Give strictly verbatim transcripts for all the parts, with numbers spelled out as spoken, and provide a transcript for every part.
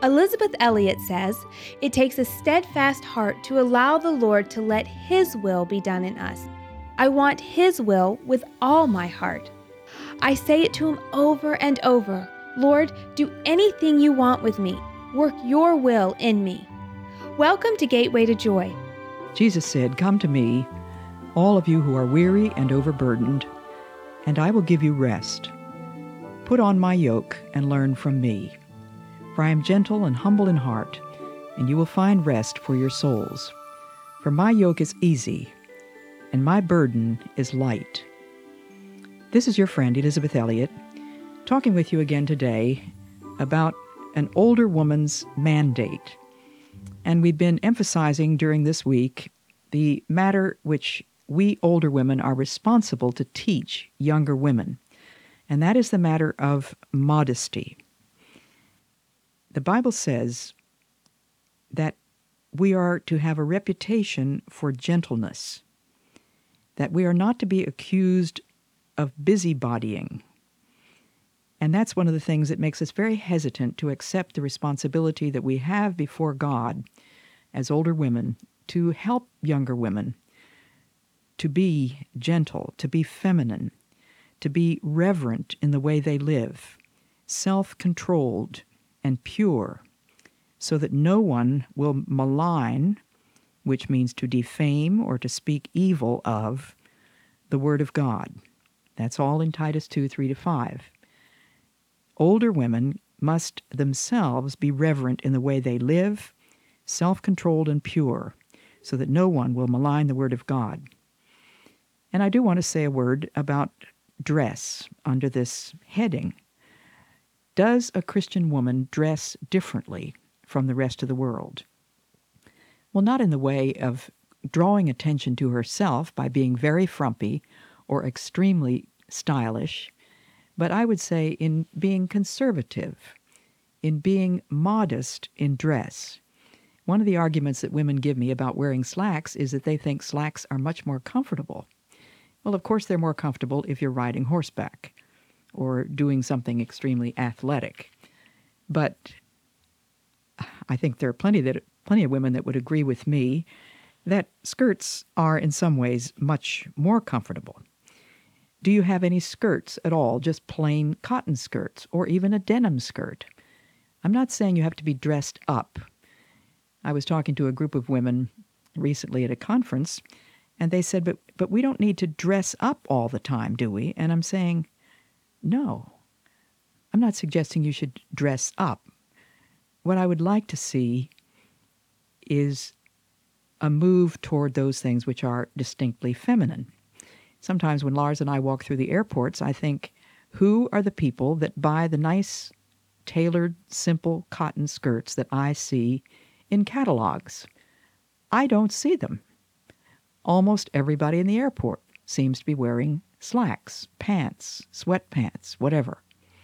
Elizabeth Elliot says, "It takes a steadfast heart to allow the Lord to let His will be done in us. I want His will with all my heart." I say it to Him over and over, "Lord, do anything you want with me. Work your will in me." Welcome to Gateway to Joy. Jesus said, "Come to me, all of you who are weary and overburdened, and I will give you rest. Put on my yoke and learn from me. For I am gentle and humble in heart, and you will find rest for your souls. For my yoke is easy, and my burden is light." This is your friend, Elizabeth Elliot, talking with you again today about an older woman's mandate. And we've been emphasizing during this week the matter which we older women are responsible to teach younger women, and that is the matter of modesty. The Bible says that we are to have a reputation for gentleness, that we are not to be accused of busybodying. And that's one of the things that makes us very hesitant to accept the responsibility that we have before God as older women to help younger women to be gentle, to be feminine, to be reverent in the way they live, self-controlled and pure, so that no one will malign, which means to defame or to speak evil of, the Word of God. That's all in Titus two, three to five. Older women must themselves be reverent in the way they live, self-controlled and pure, so that no one will malign the Word of God. And I do want to say a word about dress under this heading. Does a Christian woman dress differently from the rest of the world? Well, not in the way of drawing attention to herself by being very frumpy or extremely stylish, but I would say in being conservative, in being modest in dress. One of the arguments that women give me about wearing slacks is that they think slacks are much more comfortable. Well, of course they're more comfortable if you're riding horseback or doing something extremely athletic. But I think there are plenty that plenty of women that would agree with me that skirts are in some ways much more comfortable. Do you have any skirts at all, just plain cotton skirts or even a denim skirt? I'm not saying you have to be dressed up. I was talking to a group of women recently at a conference, and they said, but, but we don't need to dress up all the time, do we? And I'm saying, no. I'm not suggesting you should dress up. What I would like to see is a move toward those things which are distinctly feminine. Sometimes when Lars and I walk through the airports, I think, who are the people that buy the nice, tailored, simple cotton skirts that I see in catalogs? I don't see them. Almost everybody in the airport seems to be wearing slacks, pants, sweatpants, whatever.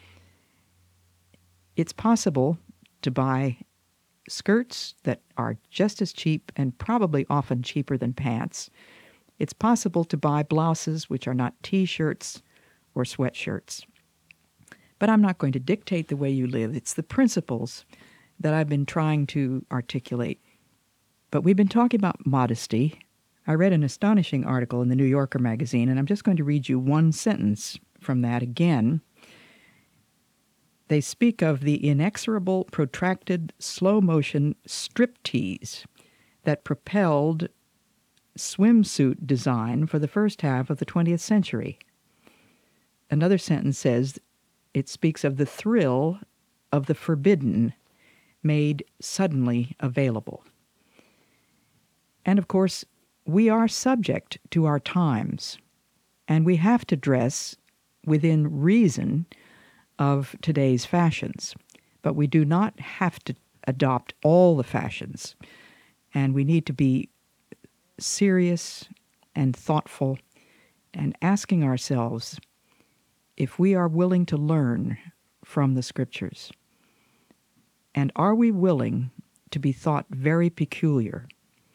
It's possible to buy skirts that are just as cheap and probably often cheaper than pants. It's possible to buy blouses which are not T-shirts or sweatshirts. But I'm not going to dictate the way you live. It's the principles that I've been trying to articulate. But we've been talking about modesty. I read an astonishing article in the New Yorker magazine, and I'm just going to read you one sentence from that again. They speak of the inexorable, protracted, slow-motion striptease that propelled swimsuit design for the first half of the twentieth century. Another sentence says it speaks of the thrill of the forbidden made suddenly available. And of course, we are subject to our times, and we have to dress within reason of today's fashions. But we do not have to adopt all the fashions, and we need to be serious and thoughtful and asking ourselves if we are willing to learn from the Scriptures. And are we willing to be thought very peculiar?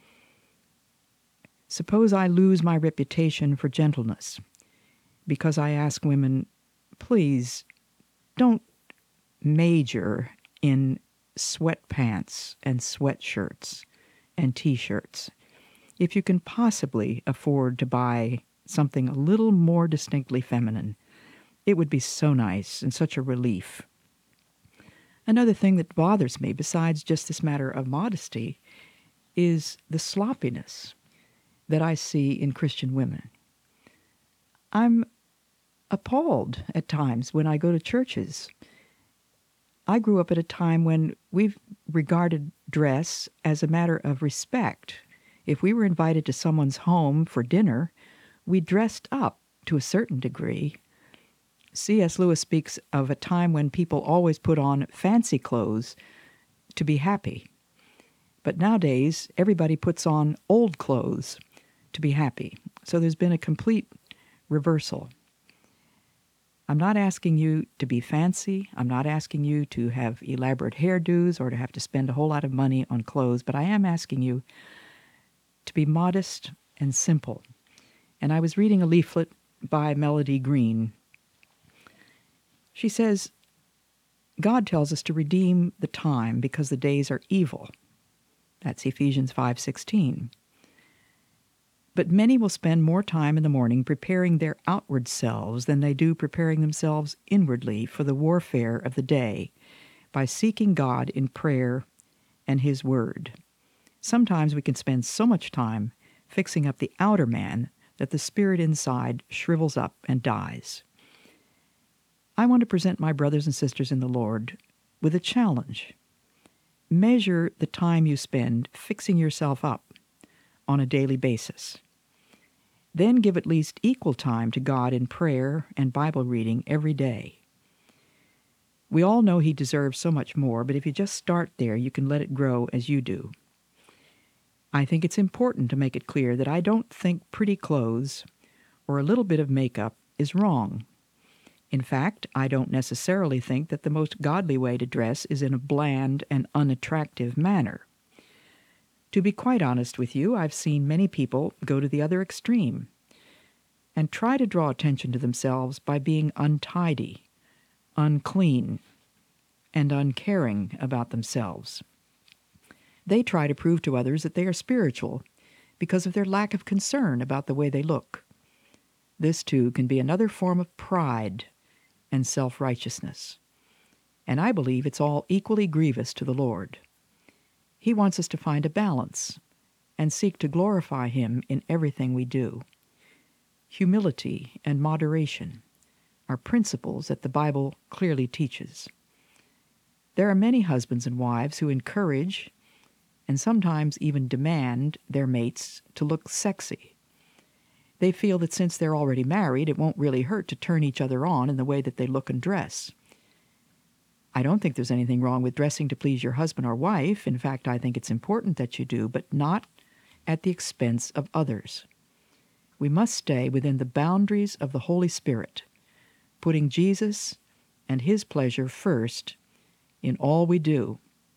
Suppose I lose my reputation for gentleness because I ask women, please don't major in sweatpants and sweatshirts and T-shirts. If you can possibly afford to buy something a little more distinctly feminine, it would be so nice and such a relief. Another thing that bothers me, besides just this matter of modesty, is the sloppiness that I see in Christian women. I'm appalled at times when I go to churches. I grew up at a time when we've regarded dress as a matter of respect. If we were invited to someone's home for dinner, we dressed up to a certain degree. C S Lewis speaks of a time when people always put on fancy clothes to be happy. But nowadays, everybody puts on old clothes to be happy. So there's been a complete reversal. I'm not asking you to be fancy. I'm not asking you to have elaborate hairdos or to have to spend a whole lot of money on clothes, but I am asking you to be modest and simple. And I was reading a leaflet by Melody Green. She says, God tells us to redeem the time because the days are evil. That's Ephesians five sixteen. But many will spend more time in the morning preparing their outward selves than they do preparing themselves inwardly for the warfare of the day by seeking God in prayer and His Word. Sometimes we can spend so much time fixing up the outer man that the spirit inside shrivels up and dies. I want to present my brothers and sisters in the Lord with a challenge. Measure the time you spend fixing yourself up on a daily basis. Then give at least equal time to God in prayer and Bible reading every day. We all know He deserves so much more, but if you just start there, you can let it grow as you do. I think it's important to make it clear that I don't think pretty clothes or a little bit of makeup is wrong. In fact, I don't necessarily think that the most godly way to dress is in a bland and unattractive manner. To be quite honest with you, I've seen many people go to the other extreme and try to draw attention to themselves by being untidy, unclean, and uncaring about themselves. They try to prove to others that they are spiritual because of their lack of concern about the way they look. This, too, can be another form of pride and self-righteousness. And I believe it's all equally grievous to the Lord. He wants us to find a balance and seek to glorify Him in everything we do. Humility and moderation are principles that the Bible clearly teaches. There are many husbands and wives who encourage and sometimes even demand their mates to look sexy. They feel that since they're already married, it won't really hurt to turn each other on in the way that they look and dress. I don't think there's anything wrong with dressing to please your husband or wife. In fact, I think it's important that you do, but not at the expense of others. We must stay within the boundaries of the Holy Spirit, putting Jesus and His pleasure first in all we do.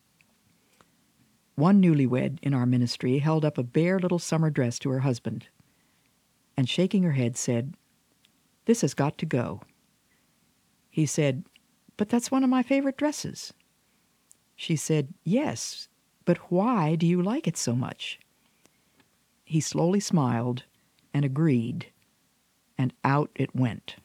One newlywed in our ministry held up a bare little summer dress to her husband, and shaking her head said, "This has got to go." He said, "But that's one of my favorite dresses." She said, "Yes, but why do you like it so much?" He slowly smiled and agreed, and out it went.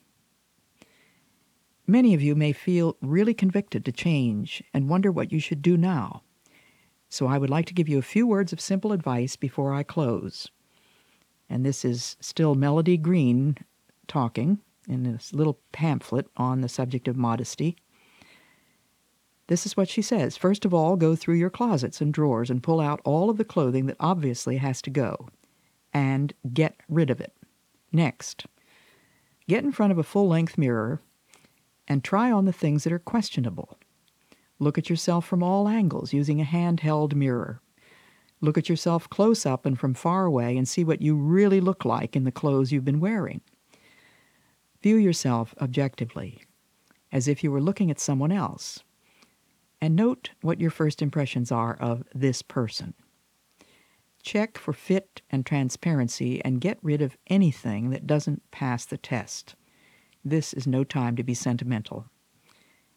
Many of you may feel really convicted to change and wonder what you should do now. So I would like to give you a few words of simple advice before I close. And this is still Melody Green talking in this little pamphlet on the subject of modesty. This is what she says. First of all, go through your closets and drawers and pull out all of the clothing that obviously has to go, and get rid of it. Next, get in front of a full-length mirror and try on the things that are questionable. Look at yourself from all angles using a handheld mirror. Look at yourself close up and from far away and see what you really look like in the clothes you've been wearing. View yourself objectively, as if you were looking at someone else, and note what your first impressions are of this person. Check for fit and transparency and get rid of anything that doesn't pass the test. This is no time to be sentimental.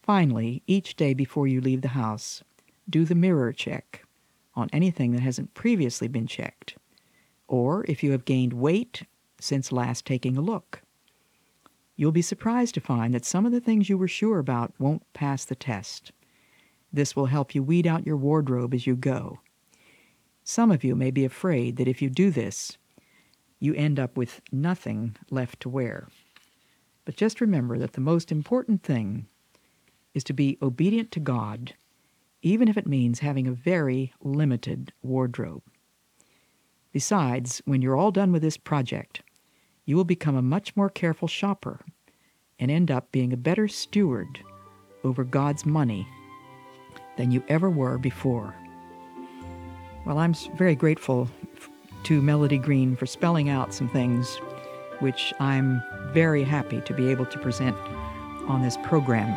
Finally, each day before you leave the house, do the mirror check on anything that hasn't previously been checked, or if you have gained weight since last taking a look. You'll be surprised to find that some of the things you were sure about won't pass the test. This will help you weed out your wardrobe as you go. Some of you may be afraid that if you do this, you end up with nothing left to wear. But just remember that the most important thing is to be obedient to God, even if it means having a very limited wardrobe. Besides, when you're all done with this project, you will become a much more careful shopper and end up being a better steward over God's money than you ever were before. Well, I'm very grateful to Melody Green for spelling out some things which I'm very happy to be able to present on this program.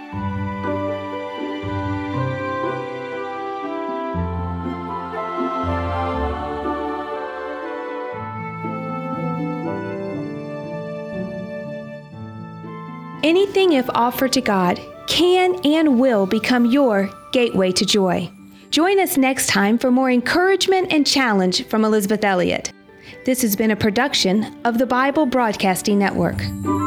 Anything, if offered to God, can and will become your gateway to joy. Join us next time for more encouragement and challenge from Elizabeth Elliot. This has been a production of the Bible Broadcasting Network.